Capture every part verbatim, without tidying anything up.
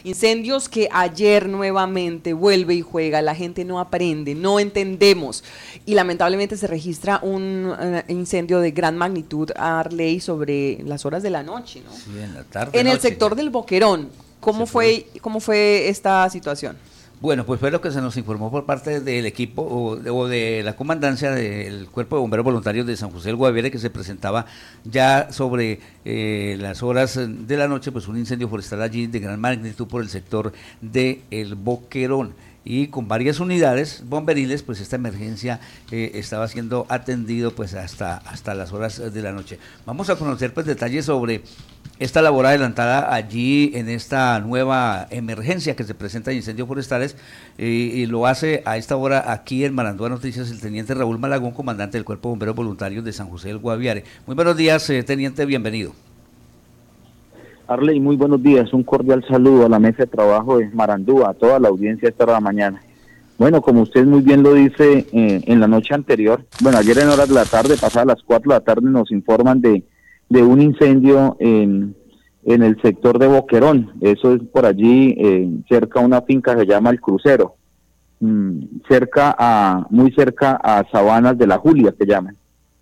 Incendios que ayer nuevamente vuelve y juega, la gente no aprende, no entendemos. Y lamentablemente se registra un uh, incendio de gran magnitud, Arley, sobre las horas de la noche, ¿no? Sí, en la tarde. En el noche. sector del Boquerón. ¿Cómo fue, cómo fue esta situación? Bueno, pues fue lo que se nos informó por parte del equipo o de, o de la comandancia del Cuerpo de Bomberos Voluntarios de San José del Guaviare, que se presentaba ya sobre eh, las horas de la noche, pues un incendio forestal allí de gran magnitud por el sector de El Boquerón. Y con varias unidades bomberiles, pues esta emergencia eh, estaba siendo atendido pues hasta, hasta las horas de la noche. Vamos a conocer pues detalles sobre esta labor adelantada allí en esta nueva emergencia que se presenta de incendios forestales eh, y lo hace a esta hora aquí en Marandúa Noticias el teniente Raúl Malagón, comandante del Cuerpo de Bomberos Voluntarios de San José del Guaviare. Muy buenos días, eh, teniente, bienvenido. Arley, muy buenos días, un cordial saludo a la mesa de trabajo de Marandúa, a toda la audiencia esta hora de la mañana. Bueno, como usted muy bien lo dice, eh, en la noche anterior, bueno, ayer en horas de la tarde, pasadas las cuatro de la tarde, nos informan de, de un incendio en, en el sector de Boquerón. Eso es por allí, eh, cerca a una finca que se llama El Crucero, mm, cerca a, muy cerca a Sabanas de la Julia, que llaman.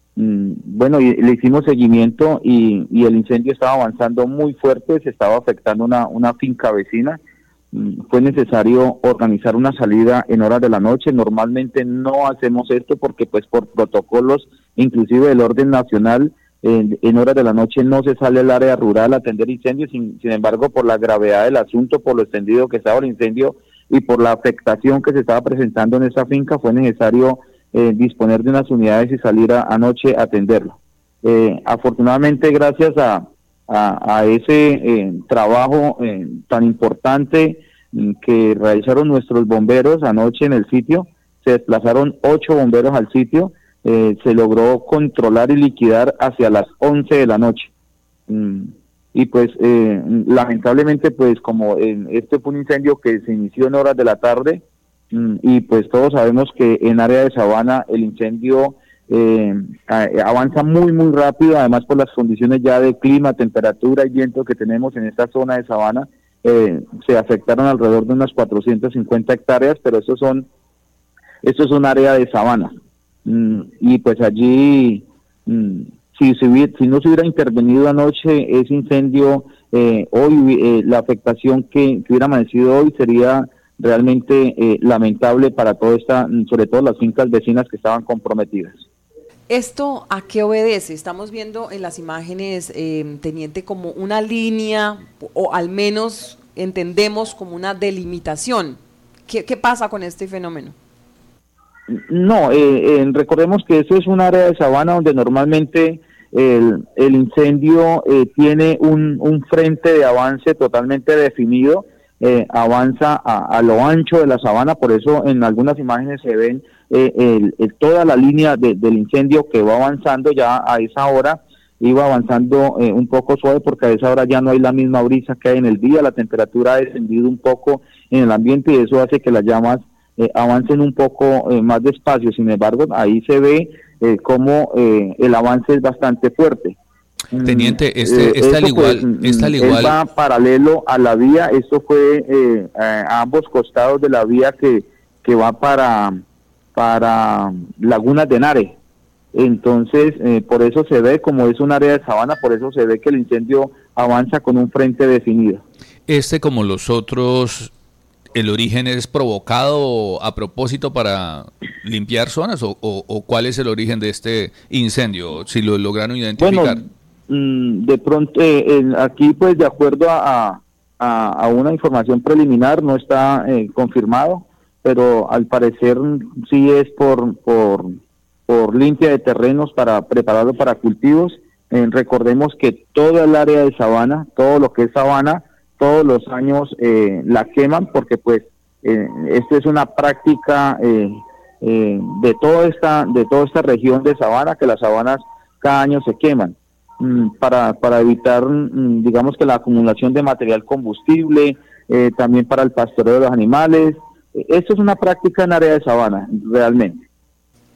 Bueno, y le hicimos seguimiento y, y el incendio estaba avanzando muy fuerte, se estaba afectando una, una finca vecina. Fue necesario organizar una salida en horas de la noche. Normalmente no hacemos esto porque pues por protocolos, inclusive del orden nacional, en, en horas de la noche no se sale al área rural a atender incendios. Sin, sin embargo, por la gravedad del asunto, por lo extendido que estaba el incendio y por la afectación que se estaba presentando en esa finca, fue necesario Eh, disponer de unas unidades y salir a, anoche a atenderlo. Eh, afortunadamente, gracias a, a, a ese eh, trabajo eh, tan importante mm, que realizaron nuestros bomberos anoche en el sitio, se desplazaron ocho bomberos al sitio, eh, se logró controlar y liquidar hacia las once de la noche. Mm, y pues, eh, lamentablemente, pues como eh, este fue un incendio que se inició en horas de la tarde, y pues todos sabemos que en área de sabana el incendio eh, avanza muy muy rápido, además por las condiciones ya de clima, temperatura y viento que tenemos en esta zona de sabana. Eh, se afectaron alrededor de unas cuatrocientas cincuenta hectáreas, pero estos son esto es un área de sabana, mm, y pues allí mm, si, si, hubiera, si no se hubiera intervenido anoche ese incendio, eh, hoy eh, la afectación que, que hubiera amanecido hoy sería realmente eh, lamentable para toda esta, sobre todo las fincas vecinas que estaban comprometidas. ¿Esto a qué obedece? Estamos viendo en las imágenes, eh, teniente, como una línea, o al menos entendemos como una delimitación. ¿Qué, qué pasa con este fenómeno? No, eh, eh, recordemos que eso es un área de sabana donde normalmente el, el incendio eh, tiene un, un frente de avance totalmente definido. Eh, avanza a, a lo ancho de la sabana, por eso en algunas imágenes se ven eh, el, el, toda la línea de, del incendio que va avanzando. Ya a esa hora iba avanzando eh, un poco suave, porque a esa hora ya no hay la misma brisa que hay en el día, la temperatura ha descendido un poco en el ambiente y eso hace que las llamas eh, avancen un poco eh, más despacio. Sin embargo, ahí se ve eh, cómo eh, el avance es bastante fuerte. Teniente, este, está al igual, pues, está al igual. va paralelo a la vía. Esto fue eh, a ambos costados de la vía que, que va para, para Lagunas de Nare. Entonces, eh, por eso se ve, como es un área de sabana, por eso se ve que el incendio avanza con un frente definido. Este, como los otros, ¿el origen es provocado a propósito para limpiar zonas o, o, o cuál es el origen de este incendio, si lo lograron identificar? Bueno, de pronto eh, aquí pues de acuerdo a, a, a una información preliminar no está eh, confirmado, pero al parecer sí es por por por limpia de terrenos para prepararlo para cultivos. Eh, recordemos que toda el área de sabana, todo lo que es sabana, todos los años eh, la queman, porque pues eh, esto es una práctica eh, eh, de toda esta de toda esta región de sabana, que las sabanas cada año se queman. Para, para evitar, digamos que la acumulación de material combustible, eh, también para el pastoreo de los animales. Esto es una práctica en área de sabana, realmente.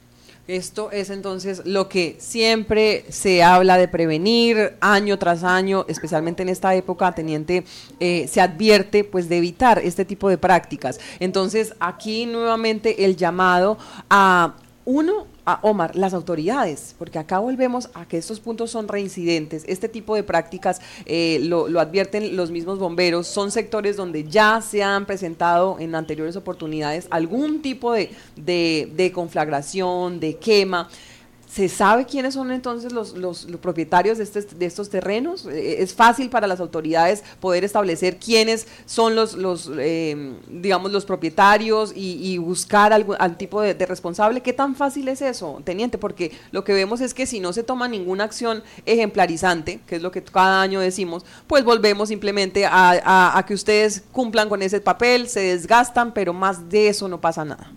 Esto es entonces lo que siempre se habla de prevenir año tras año, especialmente en esta época, teniente, eh, se advierte pues de evitar este tipo de prácticas. Entonces aquí nuevamente el llamado a uno, a Omar, las autoridades, porque acá volvemos a que estos puntos son reincidentes. Este tipo de prácticas eh, lo, lo advierten los mismos bomberos, son sectores donde ya se han presentado en anteriores oportunidades algún tipo de, de, de conflagración, de quema. ¿Se sabe quiénes son entonces los, los, los propietarios de, este, de estos terrenos? Eh, ¿Es fácil para las autoridades poder establecer quiénes son los, los eh, digamos, los propietarios y, y buscar algún, al tipo de, de responsable? ¿Qué tan fácil es eso, teniente? Porque lo que vemos es que si no se toma ninguna acción ejemplarizante, que es lo que cada año decimos, pues volvemos simplemente a, a, a que ustedes cumplan con ese papel, se desgastan, pero más de eso no pasa nada.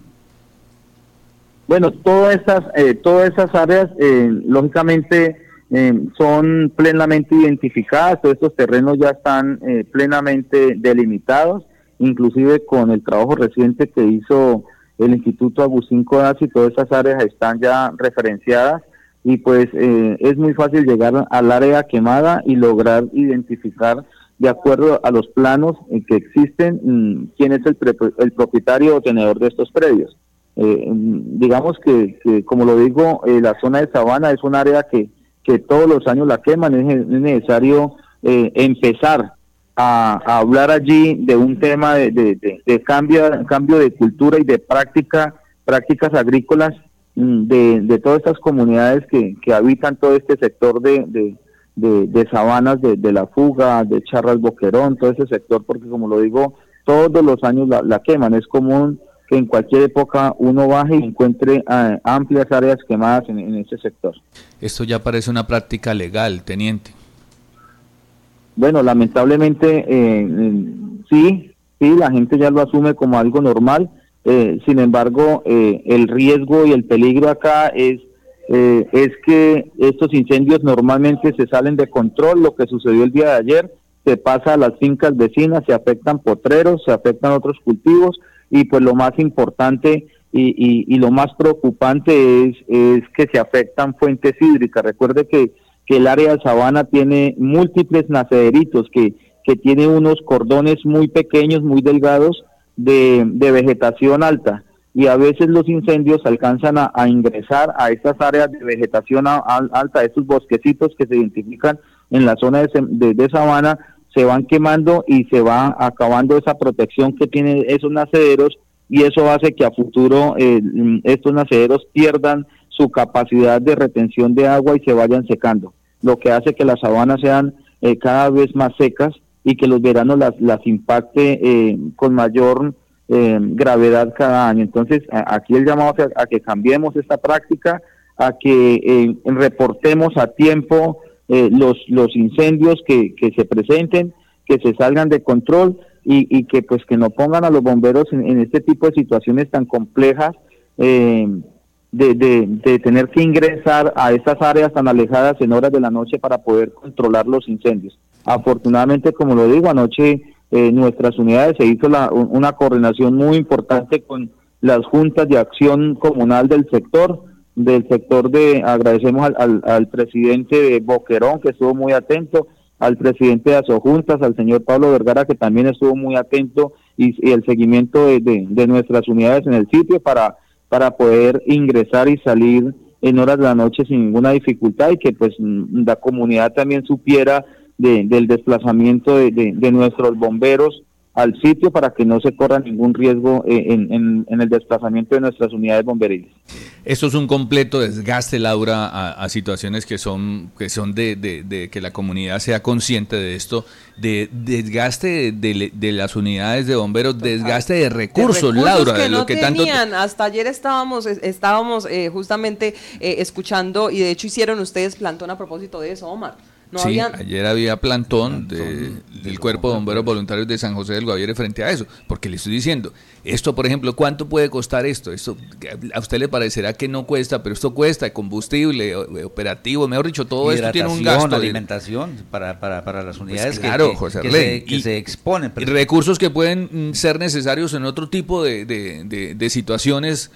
Bueno, todas esas, eh, todas esas áreas, eh, lógicamente, eh, son plenamente identificadas, todos estos terrenos ya están eh, plenamente delimitados, inclusive con el trabajo reciente que hizo el Instituto Agustín Codazzi, todas esas áreas están ya referenciadas y pues eh, es muy fácil llegar al área quemada y lograr identificar de acuerdo a los planos eh, que existen mmm, quién es el, pre- el propietario o tenedor de estos predios. Eh, digamos que, que, como lo digo, eh, la zona de Sabana es un área que, que todos los años la queman, es, es necesario eh, empezar a, a hablar allí de un tema de, de, de, de cambio, cambio de cultura y de práctica, prácticas agrícolas de, de todas estas comunidades que, que habitan todo este sector de, de, de, de sabanas, de, de La Fuga, de Charras Boquerón, todo ese sector, porque como lo digo, todos los años la, la queman, es común que en cualquier época uno baje y encuentre uh, amplias áreas quemadas en, en ese sector. Esto ya parece una práctica legal, teniente. Bueno, lamentablemente eh, sí, sí, la gente ya lo asume como algo normal, eh, sin embargo, eh, el riesgo y el peligro acá es, eh, es que estos incendios normalmente se salen de control, lo que sucedió el día de ayer, se pasa a las fincas vecinas, se afectan potreros, se afectan otros cultivos, y pues lo más importante y, y, y lo más preocupante es, es que se afectan fuentes hídricas. Recuerde que, que el área de Sabana tiene múltiples nacederitos, que, que tiene unos cordones muy pequeños, muy delgados de, de vegetación alta, y a veces los incendios alcanzan a, a ingresar a estas áreas de vegetación a, a, alta, estos bosquecitos que se identifican en la zona de, de, de Sabana, se van quemando y se va acabando esa protección que tienen esos nacederos, y eso hace que a futuro eh, estos nacederos pierdan su capacidad de retención de agua y se vayan secando, lo que hace que las sabanas sean eh, cada vez más secas y que los veranos las, las impacte eh, con mayor eh, gravedad cada año. Entonces a, aquí el llamado a, a que cambiemos esta práctica, a que eh, reportemos a tiempo Eh, los los incendios que, que se presenten, que se salgan de control y, y que pues que no pongan a los bomberos en, en este tipo de situaciones tan complejas eh, de, de, de tener que ingresar a estas áreas tan alejadas en horas de la noche para poder controlar los incendios. Afortunadamente, como lo digo, anoche eh, nuestras unidades se hizo la, una coordinación muy importante con las juntas de acción comunal del sector, del sector de, agradecemos al, al, al presidente de Boquerón, que estuvo muy atento, al presidente de Asojuntas, al señor Pablo Vergara, que también estuvo muy atento, y, y el seguimiento de, de, de nuestras unidades en el sitio para, para poder ingresar y salir en horas de la noche sin ninguna dificultad, y que pues la comunidad también supiera de, del desplazamiento de, de, de nuestros bomberos al sitio para que no se corra ningún riesgo en, en, en el desplazamiento de nuestras unidades bomberiles. Esto es un completo desgaste, Laura, a, a situaciones que son que son de, de, de que la comunidad sea consciente de esto, de desgaste de, de, de las unidades de bomberos, desgaste de recursos, de recursos Laura, que de lo no que tenían. tanto. Hasta ayer estábamos estábamos eh, justamente eh, escuchando, y de hecho hicieron ustedes plantón a propósito de eso, Omar. No sí, habían... ayer había plantón, plantón de, de del Cuerpo de Bomberos Voluntarios de San José del Guaviare frente a eso, porque le estoy diciendo, esto por ejemplo, ¿cuánto puede costar esto? Esto a usted le parecerá que no cuesta, pero esto cuesta, combustible, operativo, mejor dicho, todo esto tiene un gasto. Alimentación para, para, para las unidades pues claro, que, José que, Arley, se, que y, se exponen. Y recursos que pueden ser necesarios en otro tipo de, de, de, de situaciones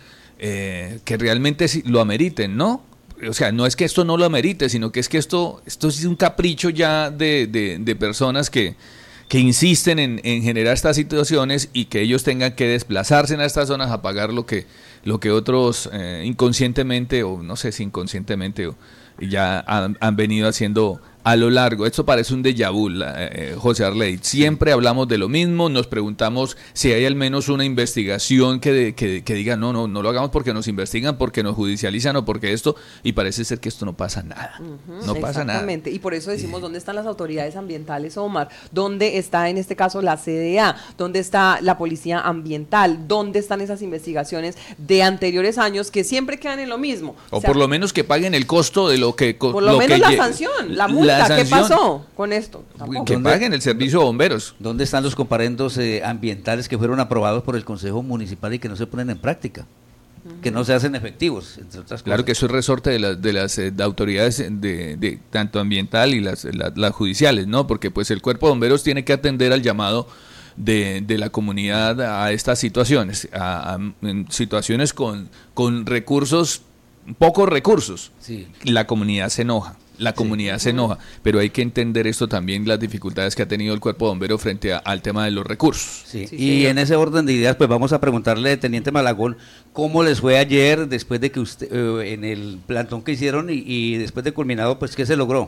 eh, que realmente lo ameriten, ¿no? O sea, no es que esto no lo amerite, sino que es que esto, esto es un capricho ya de, de, de personas que, que insisten en, en generar estas situaciones y que ellos tengan que desplazarse en estas zonas a pagar lo que, lo que otros eh, inconscientemente, o no sé si inconscientemente, o, ya han, han venido haciendo a lo largo. Esto parece un déjà vu, eh, José Arley. Siempre hablamos de lo mismo, nos preguntamos si hay al menos una investigación que, de, que, que diga no, no, no lo hagamos porque nos investigan, porque nos judicializan o porque esto, y parece ser que esto no pasa nada. Uh-huh, no pasa nada. Exactamente, y por eso decimos, ¿dónde están las autoridades ambientales, Omar? ¿Dónde está en este caso la C D A? ¿Dónde está la Policía Ambiental? ¿Dónde están esas investigaciones de anteriores años que siempre quedan en lo mismo? O, o sea, por lo menos que paguen el costo de lo que... Por lo, lo menos que la lle- sanción, la multa. La ¿Qué pasó con esto? Tampoco. Que paguen el servicio de bomberos. ¿Dónde están los comparendos eh, ambientales que fueron aprobados por el Consejo Municipal y que no se ponen en práctica? Uh-huh. Que no se hacen efectivos, entre otras cosas. Claro que eso es resorte de, la, de las eh, de autoridades de, de tanto ambiental y las, la, las judiciales, ¿no? Porque pues el cuerpo de bomberos tiene que atender al llamado de, de la comunidad a estas situaciones, a, a en situaciones con, con recursos, pocos recursos. Sí. La comunidad se enoja. La comunidad sí. se enoja, pero hay que entender esto también, las dificultades que ha tenido el cuerpo de bomberos frente a, al tema de los recursos. Sí. Sí, y en ese orden de ideas, pues vamos a preguntarle, Teniente Malagón, ¿cómo les fue ayer después de que usted, eh, en el plantón que hicieron y, y después de culminado, pues qué se logró?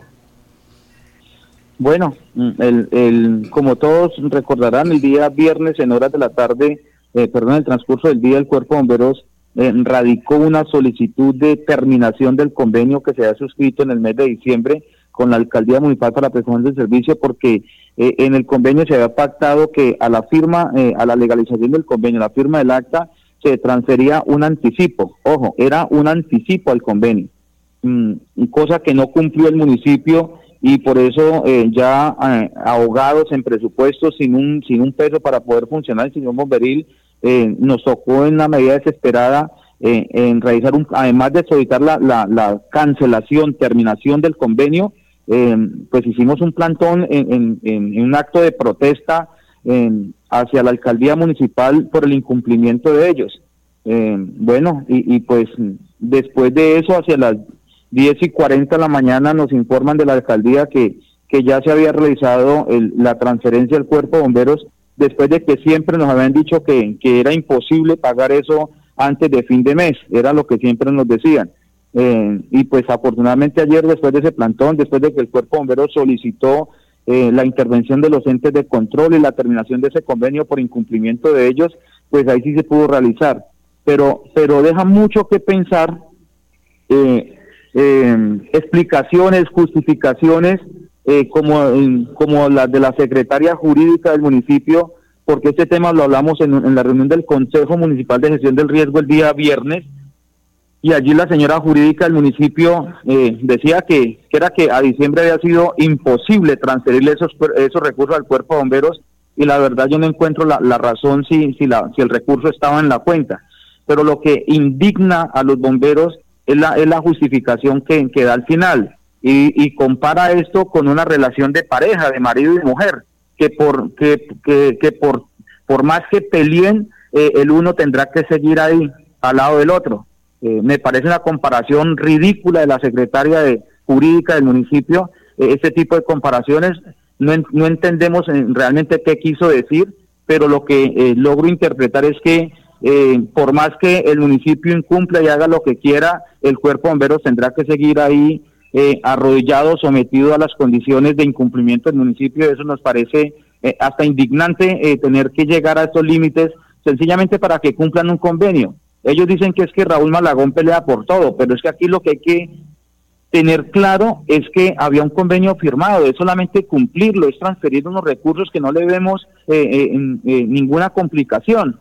Bueno, el, el, como todos recordarán, el día viernes en horas de la tarde, eh, perdón, en el transcurso del día, el cuerpo de bomberos Eh, radicó una solicitud de terminación del convenio que se ha suscrito en el mes de diciembre con la Alcaldía Municipal para la prestación del servicio, porque eh, en el convenio se había pactado que a la firma, eh, a la legalización del convenio, la firma del acta, se transfería un anticipo. Ojo, era un anticipo al convenio, mm, cosa que no cumplió el municipio, y por eso eh, ya eh, ahogados en presupuestos, sin un, sin un peso para poder funcionar el señor bomberil, Eh, nos tocó en una medida desesperada eh, en realizar un, además de solicitar la, la, la cancelación, terminación del convenio, eh, pues hicimos un plantón en, en, en un acto de protesta eh, hacia la alcaldía municipal por el incumplimiento de ellos. Eh, bueno, y, y pues después de eso, hacia las diez y cuarenta de la mañana, nos informan de la alcaldía que, que ya se había realizado el, la transferencia del cuerpo de bomberos, después de que siempre nos habían dicho que, que era imposible pagar eso antes de fin de mes, era lo que siempre nos decían. Eh, y pues afortunadamente ayer, después de ese plantón, después de que el cuerpo de bomberos solicitó eh, la intervención de los entes de control y la terminación de ese convenio por incumplimiento de ellos, pues ahí sí se pudo realizar. Pero, pero deja mucho que pensar, eh, eh, explicaciones, justificaciones, Eh, como, eh, como la de la secretaria jurídica del municipio, porque este tema lo hablamos en, en la reunión del Consejo Municipal de Gestión del Riesgo el día viernes, y allí la señora jurídica del municipio eh, decía que, que era que a diciembre había sido imposible transferirle esos, esos recursos al cuerpo de bomberos, y la verdad yo no encuentro la, la razón si, si, la, si el recurso estaba en la cuenta, pero lo que indigna a los bomberos es la, es la justificación que, que da al final. Y, y compara esto con una relación de pareja, de marido y mujer, que por que, que, que por por más que peleen, eh, el uno tendrá que seguir ahí al lado del otro. Eh, me parece una comparación ridícula de la secretaria de jurídica del municipio. Eh, este tipo de comparaciones no, en, no entendemos en, realmente qué quiso decir, pero lo que eh, logro interpretar es que eh, por más que el municipio incumpla y haga lo que quiera, el cuerpo de bomberos tendrá que seguir ahí Eh, arrodillado, sometido a las condiciones de incumplimiento del municipio. Eso nos parece eh, hasta indignante, eh, tener que llegar a estos límites sencillamente para que cumplan un convenio. Ellos dicen que es que Raúl Malagón pelea por todo, pero es que aquí lo que hay que tener claro es que había un convenio firmado, es solamente cumplirlo, es transferir unos recursos que no le vemos eh, eh, eh, ninguna complicación.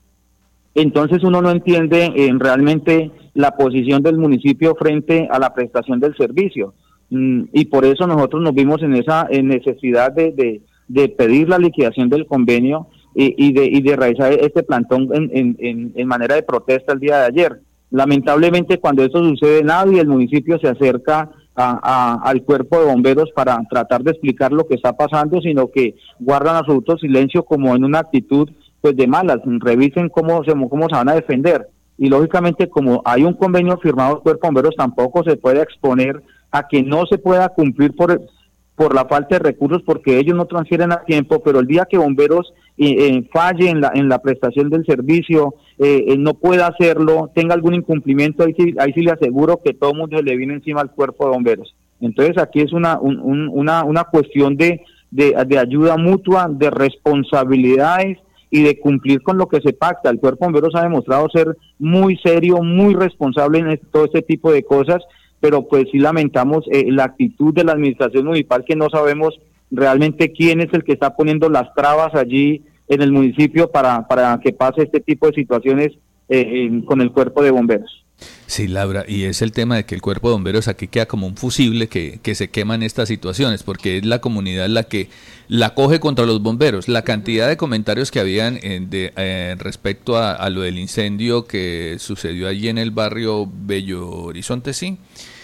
Entonces uno no entiende eh, realmente la posición del municipio frente a la prestación del servicio, mm, y por eso nosotros nos vimos en esa en necesidad de, de, de pedir la liquidación del convenio y, y, de, y de realizar este plantón en, en, en, en manera de protesta el día de ayer. Lamentablemente, cuando esto sucede, nadie del municipio se acerca a, a, al cuerpo de bomberos para tratar de explicar lo que está pasando, sino que guardan absoluto silencio, como en una actitud pues de malas. Revisen cómo se, cómo se van a defender. y lógicamente como hay un convenio firmado del Cuerpo de Bomberos tampoco se puede exponer a que no se pueda cumplir por, por la falta de recursos porque ellos no transfieren a tiempo, pero el día que Bomberos eh, eh, falle en la, en la prestación del servicio, eh, eh, no pueda hacerlo, tenga algún incumplimiento, ahí sí, ahí sí le aseguro que todo el mundo le viene encima al Cuerpo de Bomberos. Entonces aquí es una, un, un, una, una cuestión de, de, de ayuda mutua, de responsabilidades y de cumplir con lo que se pacta. El Cuerpo de Bomberos ha demostrado ser muy serio, muy responsable en este, todo este tipo de cosas, pero pues sí lamentamos eh, la actitud de la administración municipal, que no sabemos realmente quién es el que está poniendo las trabas allí en el municipio para, para que pase este tipo de situaciones eh, en, con el Cuerpo de Bomberos. Sí, Laura, y es el tema de que el Cuerpo de Bomberos aquí queda como un fusible que, que se quema en estas situaciones, porque es la comunidad la que la coge contra los bomberos. La cantidad de comentarios que habían en de, eh, respecto a, a lo del incendio que sucedió allí en el barrio Bello Horizonte, sí,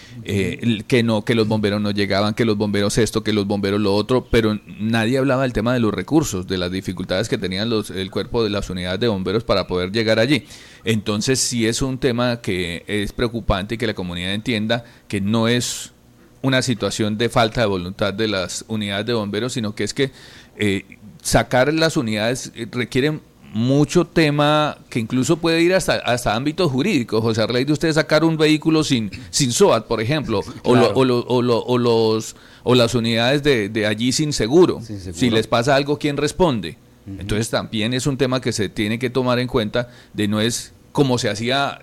eh, que no, que los bomberos no llegaban, que los bomberos esto, que los bomberos lo otro, pero nadie hablaba del tema de los recursos, de las dificultades que tenían los, el cuerpo de las unidades de bomberos para poder llegar allí. Entonces sí es un tema que es preocupante y que la comunidad entienda que no es una situación de falta de voluntad de las unidades de bomberos, sino que es que eh, sacar las unidades requiere mucho tema que incluso puede ir hasta hasta ámbitos jurídicos. José Arleido, usted sacar un vehículo sin sin SOAT, por ejemplo, sí, claro. o, lo, o, lo, o, lo, o los o las unidades de, de allí sin seguro. sin seguro. Si les pasa algo, ¿quién responde? Uh-huh. Entonces también es un tema que se tiene que tomar en cuenta, de no es como se hacía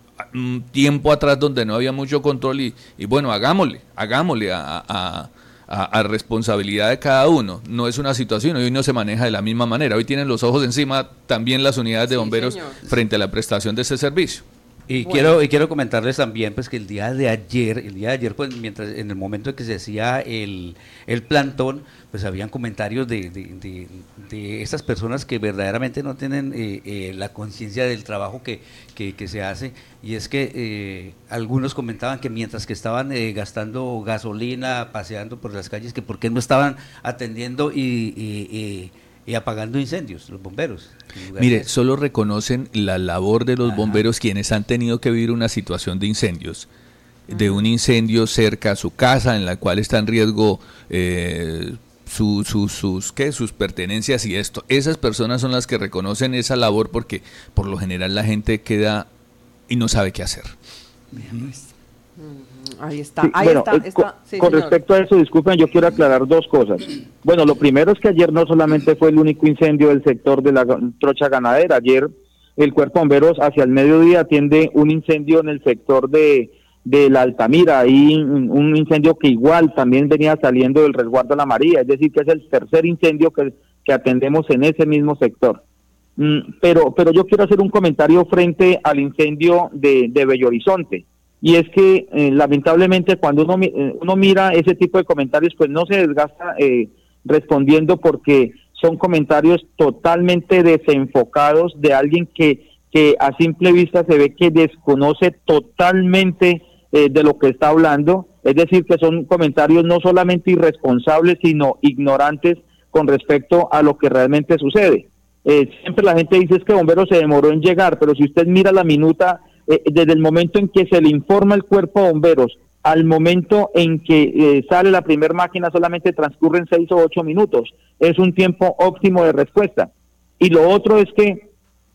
un tiempo atrás donde no había mucho control y, y bueno, hagámosle, hagámosle a, a A, a responsabilidad de cada uno. No es una situación, hoy no se maneja de la misma manera. Hoy tienen los ojos encima también las unidades de bomberos sí, frente a la prestación de ese servicio. Y bueno. quiero y quiero comentarles también pues que el día de ayer, el día de ayer pues mientras en el momento en que se hacía el, el plantón, pues habían comentarios de, de, de, de estas personas que verdaderamente no tienen eh, eh, la conciencia del trabajo que, que, que se hace, y es que eh, algunos comentaban que mientras que estaban eh, gastando gasolina, paseando por las calles, que por qué no estaban atendiendo y, y, y y apagando incendios, los bomberos. Mire, solo reconocen la labor de los Ajá. bomberos quienes han tenido que vivir una situación de incendios, Ajá. de un incendio cerca a su casa en la cual está en riesgo eh, su, su, sus, ¿qué? sus pertenencias y esto. Esas personas son las que reconocen esa labor porque por lo general la gente queda y no sabe qué hacer. Bien, pues. Ahí está, sí, ahí bueno, está, eh, está con, sí, con señor. respecto a eso, disculpen, yo quiero aclarar dos cosas. Bueno, lo primero es que ayer no solamente fue el único incendio del sector de la trocha ganadera. Ayer el Cuerpo de Bomberos hacia el mediodía atiende un incendio en el sector de, de la Altamira, ahí un incendio que igual también venía saliendo del resguardo de la María, es decir, que es el tercer incendio que, que atendemos en ese mismo sector. Mm, pero, pero yo quiero hacer un comentario frente al incendio de, de Bello Horizonte. Y es que eh, lamentablemente cuando uno, uno mira ese tipo de comentarios, pues no se desgasta eh, respondiendo, porque son comentarios totalmente desenfocados de alguien que, que a simple vista se ve que desconoce totalmente eh, de lo que está hablando. Es decir, que son comentarios no solamente irresponsables, sino ignorantes con respecto a lo que realmente sucede. Eh, siempre la gente dice es que Bomberos se demoró en llegar, pero si usted mira la minuta, Eh, desde el momento en que se le informa al Cuerpo de Bomberos al momento en que eh, sale la primer máquina, solamente transcurren seis o ocho minutos. Es un tiempo óptimo de respuesta. Y lo otro es que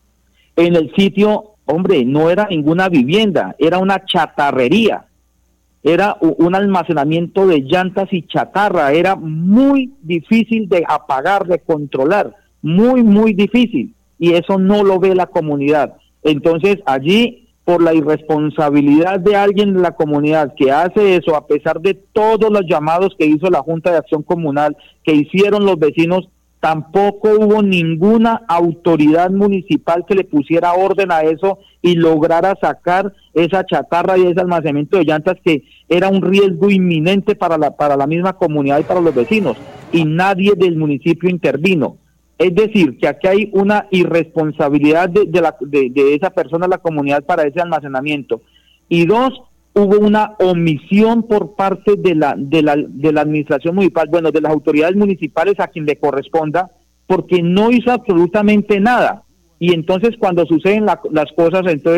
en el sitio, hombre, no era ninguna vivienda, era una chatarrería, era un almacenamiento de llantas y chatarra. Era muy difícil de apagar, de controlar, muy, muy difícil, y eso no lo ve la comunidad. Entonces allí, por la irresponsabilidad de alguien de la comunidad que hace eso, a pesar de todos los llamados que hizo la Junta de Acción Comunal, que hicieron los vecinos, tampoco hubo ninguna autoridad municipal que le pusiera orden a eso y lograra sacar esa chatarra y ese almacenamiento de llantas, que era un riesgo inminente para la, para la misma comunidad y para los vecinos, y nadie del municipio intervino. Es decir, que aquí hay una irresponsabilidad de, de, la, de, de esa persona, la comunidad, para ese almacenamiento. Y dos, hubo una omisión por parte de la, de la, de la administración municipal, bueno, de las autoridades municipales a quien le corresponda, porque no hizo absolutamente nada. Y entonces cuando suceden la, las cosas, entonces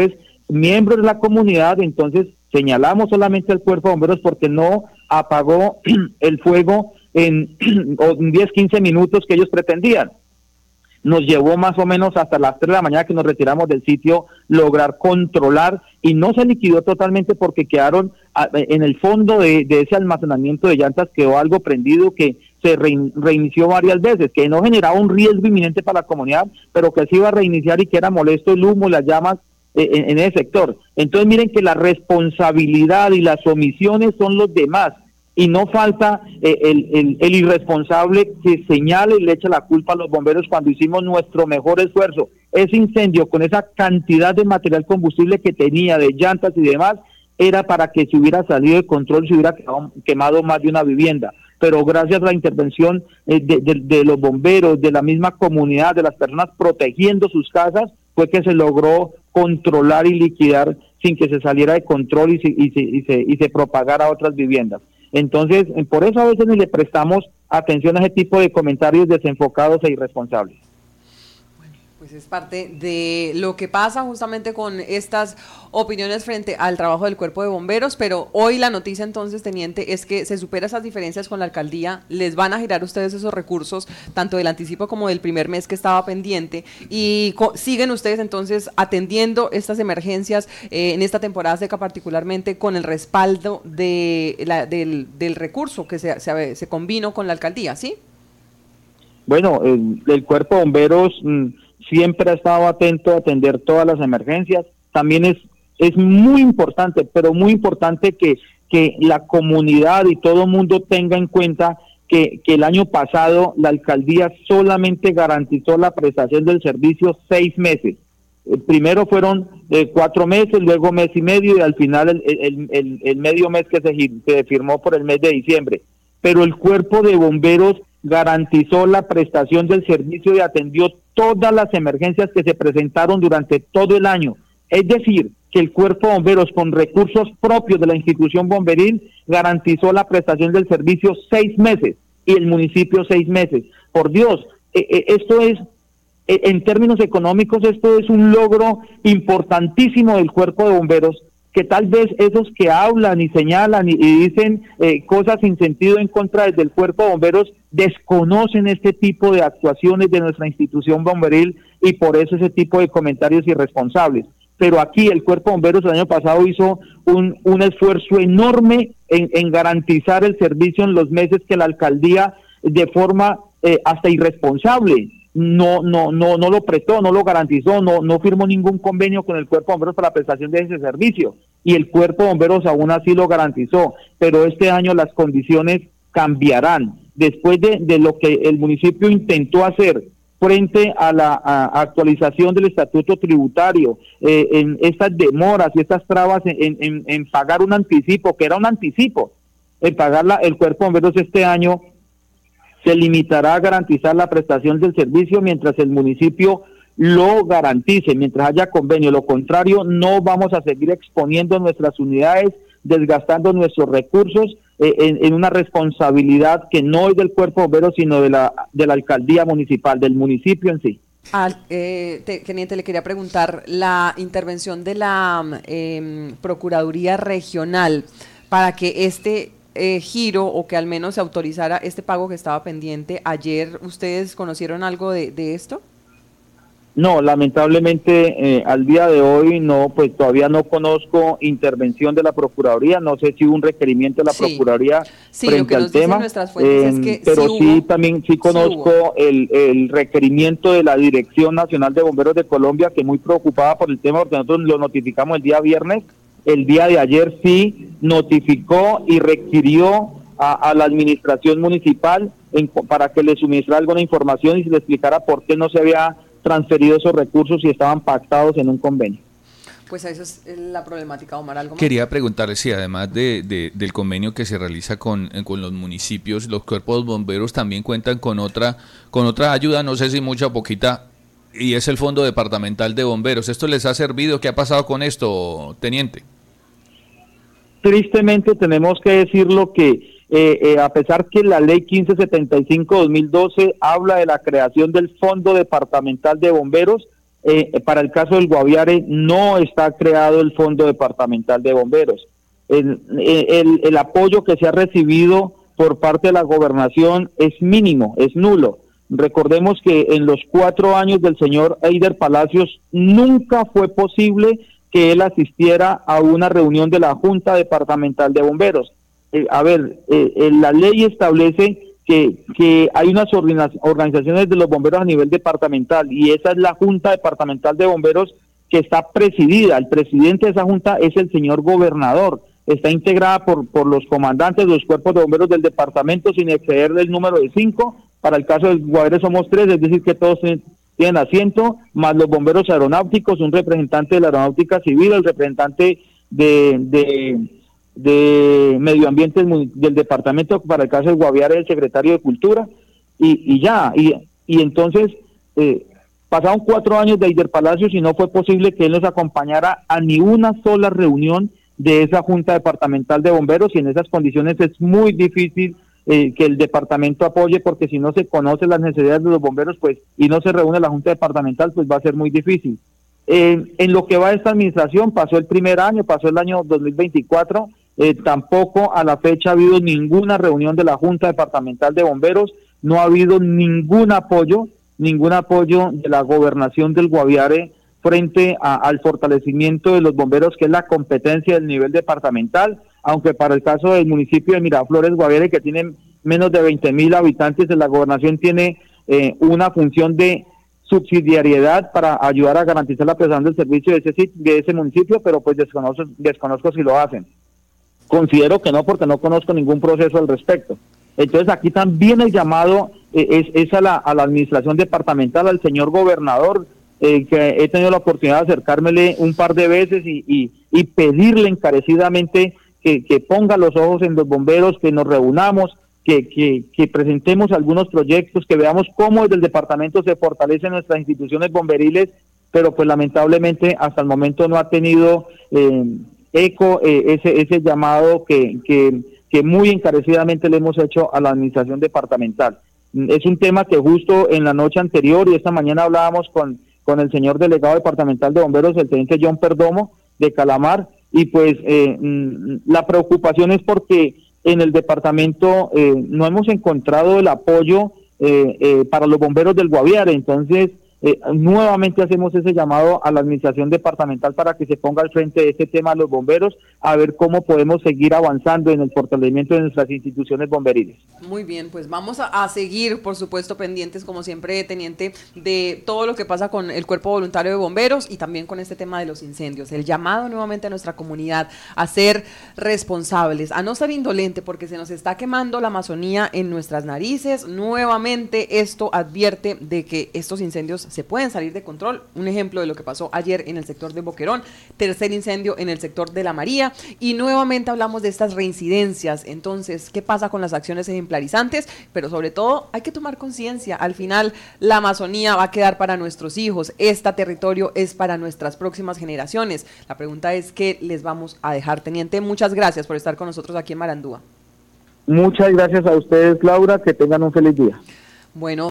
miembros de la comunidad, entonces señalamos solamente al cuerpo de bomberos porque no apagó el fuego en diez, quince minutos que ellos pretendían. Nos llevó más o menos hasta las tres de la mañana que nos retiramos del sitio, lograr controlar, y no se liquidó totalmente porque quedaron a, en el fondo de, de ese almacenamiento de llantas, quedó algo prendido que se re, reinició varias veces, que no generaba un riesgo inminente para la comunidad, pero que se iba a reiniciar y que era molesto el humo, las llamas eh, en, en ese sector. Entonces miren que la responsabilidad y las omisiones son los demás, y no falta eh, el, el, el irresponsable que señala y le echa la culpa a los bomberos cuando hicimos nuestro mejor esfuerzo. Ese incendio con esa cantidad de material combustible que tenía, de llantas y demás, era para que se hubiera salido de control, se hubiera quemado, quemado más de una vivienda. Pero gracias a la intervención eh, de, de, de los bomberos, de la misma comunidad, de las personas protegiendo sus casas, fue que se logró controlar y liquidar sin que se saliera de control y se, y se, y se, y se propagara a otras viviendas. Entonces, por eso a veces ni le prestamos atención a ese tipo de comentarios desenfocados e irresponsables. Pues es parte de lo que pasa justamente con estas opiniones frente al trabajo del cuerpo de bomberos, pero hoy la noticia entonces, teniente, es que se supera esas diferencias con la alcaldía, les van a girar ustedes esos recursos, tanto del anticipo como del primer mes que estaba pendiente, y siguen ustedes entonces atendiendo estas emergencias eh, en esta temporada seca, particularmente con el respaldo de la, del, del recurso que se, se, se combinó con la alcaldía, ¿sí? Bueno, el, el cuerpo de bomberos mmm, siempre ha estado atento a atender todas las emergencias. También es es muy importante, pero muy importante que, que la comunidad y todo el mundo tenga en cuenta que, que el año pasado la alcaldía solamente garantizó la prestación del servicio seis meses. Eh, primero fueron eh, cuatro meses, luego mes y medio, y al final el, el, el, el medio mes que se, se firmó por el mes de diciembre. Pero el cuerpo de bomberos garantizó la prestación del servicio y atendió todas las emergencias que se presentaron durante todo el año. Es decir, que el cuerpo de bomberos, con recursos propios de la institución bomberil, garantizó la prestación del servicio seis meses y el municipio seis meses. Por Dios, eh, eh, esto es, eh, en términos económicos, esto es un logro importantísimo del cuerpo de bomberos, que tal vez esos que hablan y señalan y, y dicen eh, cosas sin sentido en contra del cuerpo de bomberos desconocen este tipo de actuaciones de nuestra institución bomberil, y por eso ese tipo de comentarios irresponsables. Pero aquí el cuerpo de bomberos el año pasado hizo un, un esfuerzo enorme en, en garantizar el servicio en los meses que la alcaldía, de forma eh, hasta irresponsable, no no no no lo prestó, no lo garantizó, no no firmó ningún convenio con el cuerpo de bomberos para la prestación de ese servicio, y el cuerpo de bomberos aún así lo garantizó. Pero este año las condiciones cambiarán después de, de lo que el municipio intentó hacer frente a la a actualización del estatuto tributario, eh, en estas demoras y estas trabas en, en, en pagar un anticipo, que era un anticipo, en pagar la, el cuerpo de bomberos este año se limitará a garantizar la prestación del servicio mientras el municipio lo garantice, mientras haya convenio. Lo contrario, no vamos a seguir exponiendo nuestras unidades, desgastando nuestros recursos eh, en, en una responsabilidad que no es del cuerpo de bomberos, sino de la de la alcaldía municipal, del municipio en sí. Al, eh, te, teniente, le quería preguntar, la intervención de la eh, Procuraduría Regional para que este eh, giro, o que al menos se autorizara este pago que estaba pendiente ayer, ¿ustedes conocieron algo de, de esto? No, lamentablemente eh, al día de hoy no, pues todavía no conozco intervención de la Procuraduría, no sé si hubo un requerimiento de la sí. Procuraduría sí, frente lo que al nos tema, nuestras fuentes eh, es que pero sí, sí hubo, también sí conozco sí el, el requerimiento de la Dirección Nacional de Bomberos de Colombia, que muy preocupada por el tema, porque nosotros lo notificamos el día viernes. El día de ayer sí notificó y requirió a, a la administración municipal en, para que le suministrara alguna información y se le explicara por qué no se había transferido esos recursos y estaban pactados en un convenio. Pues esa es la problemática, Omar. ¿Algo más? Quería preguntarle si además de, de, del convenio que se realiza con, con los municipios, los cuerpos bomberos también cuentan con otra, con otra ayuda, no sé si mucha o poquita, y es el Fondo Departamental de Bomberos. ¿Esto les ha servido? ¿Qué ha pasado con esto, teniente? Tristemente tenemos que decirlo que Eh, eh, a pesar que la ley quince setenta y cinco dos mil doce habla de la creación del Fondo Departamental de Bomberos, Eh, para el caso del Guaviare no está creado el Fondo Departamental de Bomberos. El, el, el apoyo que se ha recibido por parte de la gobernación es mínimo, es nulo. Recordemos que en los cuatro años del señor Eider Palacios nunca fue posible que él asistiera a una reunión de la Junta Departamental de Bomberos. Eh, a ver, eh, eh, la ley establece que, que hay unas organizaciones de los bomberos a nivel departamental y esa es la Junta Departamental de Bomberos que está presidida. El presidente de esa junta es el señor gobernador. Está integrada por, por los comandantes de los cuerpos de bomberos del departamento sin exceder del número de cinco. Para el caso del Guaviare somos tres, es decir que todos tienen asiento, más los bomberos aeronáuticos, un representante de la aeronáutica civil, el representante de, de, de medio ambiente del departamento, para el caso del Guaviare el secretario de Cultura, y, y ya, y, y entonces eh, pasaron cuatro años de Eider Palacios y no fue posible que él nos acompañara a ni una sola reunión de esa Junta Departamental de Bomberos, y en esas condiciones es muy difícil eh, que el departamento apoye, porque si no se conocen las necesidades de los bomberos, pues, y no se reúne la Junta Departamental, pues va a ser muy difícil. Eh, en lo que va esta administración, pasó el primer año, pasó el año dos mil veinticuatro, eh, tampoco a la fecha ha habido ninguna reunión de la Junta Departamental de Bomberos, no ha habido ningún apoyo, ningún apoyo de la gobernación del Guaviare frente a, al fortalecimiento de los bomberos, que es la competencia del nivel departamental, aunque para el caso del municipio de Miraflores, Guaviare, que tiene menos de veinte mil habitantes, la gobernación tiene eh, una función de subsidiariedad para ayudar a garantizar la prestación del servicio de ese, de ese municipio, pero pues desconozco, desconozco si lo hacen. Considero que no, porque no conozco ningún proceso al respecto. Entonces aquí también el llamado eh, es, es a, la, a la administración departamental, al señor gobernador, Eh, que he tenido la oportunidad de acercármele un par de veces y, y, y pedirle encarecidamente que, que ponga los ojos en los bomberos, que nos reunamos, que, que, que presentemos algunos proyectos, que veamos cómo desde el departamento se fortalecen nuestras instituciones bomberiles, pero pues lamentablemente hasta el momento no ha tenido eh, eco eh, ese, ese llamado que, que, que muy encarecidamente le hemos hecho a la administración departamental. Es un tema que justo en la noche anterior y esta mañana hablábamos con con el señor delegado departamental de bomberos, el teniente John Perdomo, de Calamar, y pues eh, la preocupación es porque en el departamento eh, no hemos encontrado el apoyo eh, eh, para los bomberos del Guaviare. Entonces eh, nuevamente hacemos ese llamado a la administración departamental para que se ponga al frente de este tema a los bomberos, a ver cómo podemos seguir avanzando en el fortalecimiento de nuestras instituciones bomberiles. Muy bien, pues vamos a, a seguir, por supuesto, pendientes, como siempre, teniente, de todo lo que pasa con el Cuerpo Voluntario de Bomberos y también con este tema de los incendios. El llamado nuevamente a nuestra comunidad a ser responsables, a no ser indolente, porque se nos está quemando la Amazonía en nuestras narices. Nuevamente esto advierte de que estos incendios se pueden salir de control. Un ejemplo de lo que pasó ayer en el sector de Boquerón, tercer incendio en el sector de La María, y nuevamente hablamos de estas reincidencias. Entonces, ¿qué pasa con las acciones ejemplarizantes? Pero sobre todo, hay que tomar conciencia. Al final, la Amazonía va a quedar para nuestros hijos. Este territorio es para nuestras próximas generaciones. La pregunta es, ¿qué les vamos a dejar? Teniente, muchas gracias por estar con nosotros aquí en Marandúa. Muchas gracias a ustedes, Laura. Que tengan un feliz día. Bueno.